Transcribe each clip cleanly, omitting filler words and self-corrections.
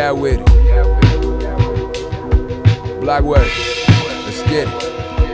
at with it. Block work, let's get it.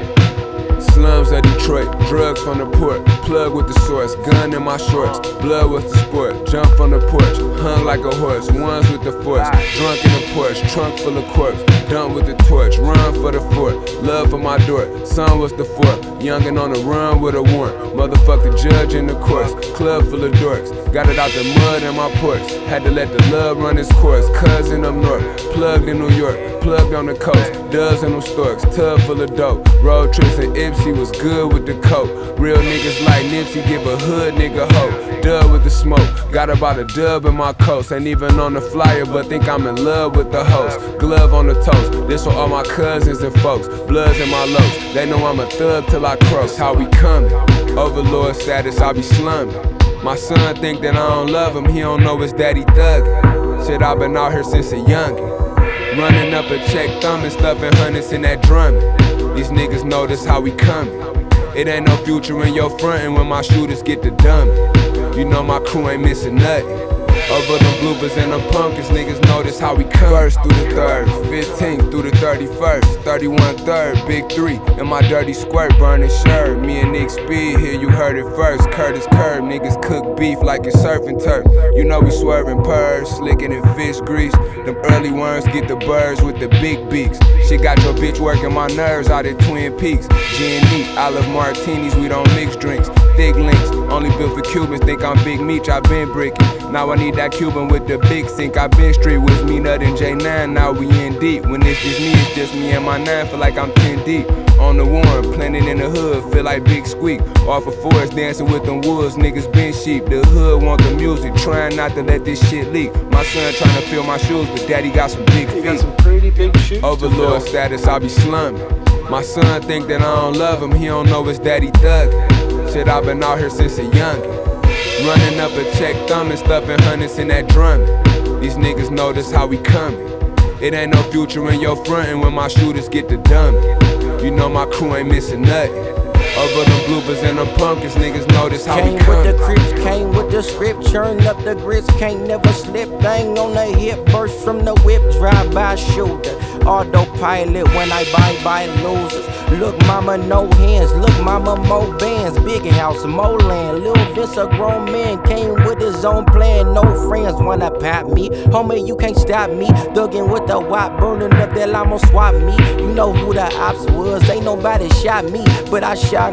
Slums of Detroit, drugs from the port, plug with the source, gun in my shorts, blood was the sport, jump from the porch, hung like a horse, ones with the force, drunk in the porch, trunk full of corpse, dump with the torch, run for the fort, love for my door, son was the fort, youngin' on the run with a warrant, motherfuck the judge in the courts, club full of dorks, got it out the mud in my porch, had to let the love run its course, cousin up north, plugged in New York, plugged on the coast, doves in them storks, tub full of dope, road trips in Ipsy was good with the coke, real niggas like Nipsey give a hood nigga hope, dub with the smoke, got about a dub in my coast, ain't even on the flyer but think I'm in love with the host, glove on the toast, this for all my cousins and folks, bloods in my lows, they know I'm a thug till I croak, how we coming, overlord status I be slumming, my son think that I don't love him, he don't know his daddy thuggin', shit I been out here since a youngin', running up a check thumbing, stuffing hundreds in that drumming, these niggas know this how we coming, it ain't no future in your frontin' when my shooters get the dummy, you know my crew ain't missing nothing. Over them bloopers and them pumpkins, niggas notice how we come. First through the 3rd, 15th through the 31st, 31 3rd, big 3, and my dirty squirt, burning shirt. Me and Nick Speed here, you heard it first. Curtis Curb, niggas cook beef like it's surfing turf. You know we swerving purrs, slicking in fish grease. Them early worms get the birds with the big beaks. Shit got your bitch working my nerves out at Twin Peaks. G&E, olive martinis, we don't mix drinks. Thick links, only built for Cubans, think I'm Big Meech, I been bricking. Now I need that Cuban with the big sink, I been street with me, Nut and J9, now we in deep. When it's just me and my 9, feel like I'm 10 deep. On the warrant, planted in the hood, feel like Big Squeak. Off of forest, dancing with them wolves, niggas been sheep. The hood want the music, trying not to let this shit leak. My son trying to fill my shoes, but daddy got some big feet. Got some pretty big shoes. Overlord status, I be slumming. My son think that I don't love him, he don't know his daddy thuggin'. Shit, I been out here since a youngin'. Running up a check, thumbing, stuffing hundreds in that drumming. These niggas know this how we coming. It ain't no future in your frontin' when my shooters get the dummy. You know my crew ain't missing nothing. Over them bloopers and them pumpkins, niggas know this how we Came coming. with the Crips, came with the script, churn up the grits, can't never slip. Bang on the hip, burst from the whip, drive by shooter. Autopilot when I buy losers. Look mama, no hands, look mama, more bands. Big house, more land, Lil Vince a grown man. Came with his own plan, no friends wanna pop me. Homie, you can't stop me. Dugging with the wop, burning up that llama, swap me. You know who the ops was, ain't nobody shot me. But I shot,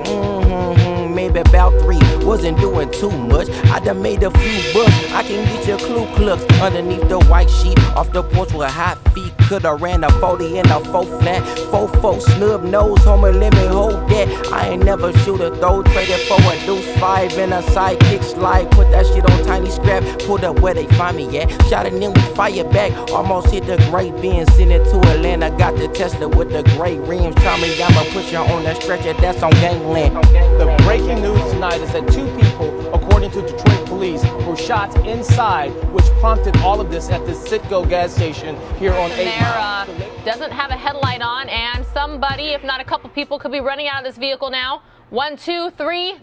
maybe about 3. Wasn't doing too much, I done made a few bucks. I can get your Ku Klux underneath the white sheet. Off the porch with hot feet, coulda ran a 40 and a 4 flat. 4-4 snub nose, homie, let me hold that. I ain't never shoot a throw, traded for a deuce 5 and a sidekick slide. Put that shit on tiny scrap, pulled up where they find me at. Shot and then we fire back, almost hit the great Benz. Send it to Atlanta, got the Tesla with the gray rims. Try me, I'ma put you on that stretcher, that's on gangland. The breaking news tonight is that 2 people, according to Detroit police, were shot inside, which prompted all of this at the Citgo gas station here on 8 Mile. Doesn't have a headlight on, and somebody, if not a couple people, could be running out of this vehicle now. 1, 2, 3,